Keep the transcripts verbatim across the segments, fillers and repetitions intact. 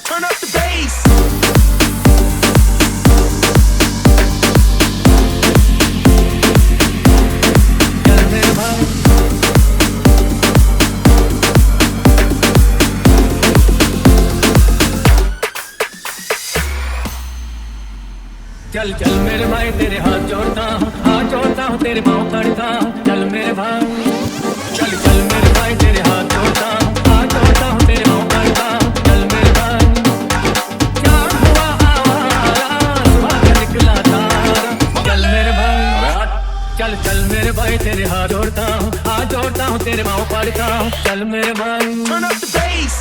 Turn up the bass. चल मेरे भाई, चल चल मेरे भाई तेरे हाथ जोड़ता हूँ, हाथ जोड़ता हूँ तेरे पाँव पड़ता हूँ। चल मेरे भाई, चल चल मेरे भाई तेरे हाथ जोड़ता हूँ, हाथ जोड़ता हूँ तेरे पाँव पड़ता हूँ। चल मेरे भाई, क्या हुआ आवारा, सुबह का निकला तारा। चल मेरे भाई, चल चल मेरे भाई तेरे हाथ जोड़ता हूँ, हाथ जोड़ता हूँ तेरे पाँव पड़ता हूँ। चल मेरे भाई, turn up the bass.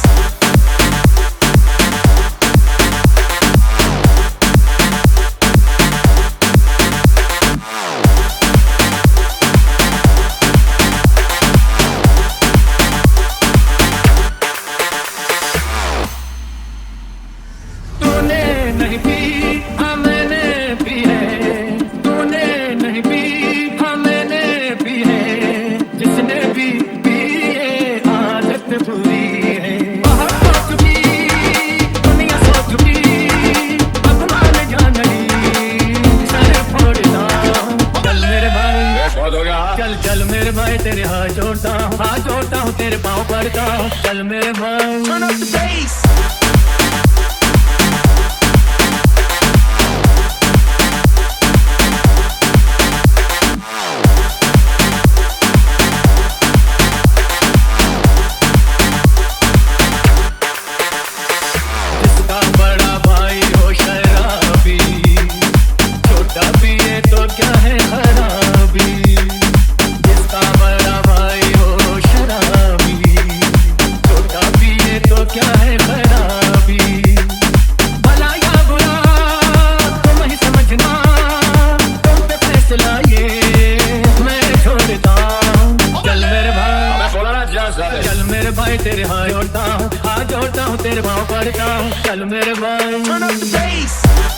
नहीं पी हाँ मैंने पी है, तूने नहीं पी हाँ मैंने पी है। जिसने भी पी है आदत बुरी है। बाहर हो चुकी दुनिया सो चुकी, अब मान जा नहीं सर फोड़ता। चल मेरे भाई, चल चल मेरे भाई तेरे हाथ जोड़ता हूँ, हाथ जोड़ता हूँ तेरे पाँव पड़ता हूँ। चल मेरे भाई, turn up the bass. चल मेरे भाई तेरे हाथ जोड़ता हूँ, हाथ जोड़ता हूँ तेरे पाँव पड़ता हूँ। चल मेरे भाई, turn up the bass.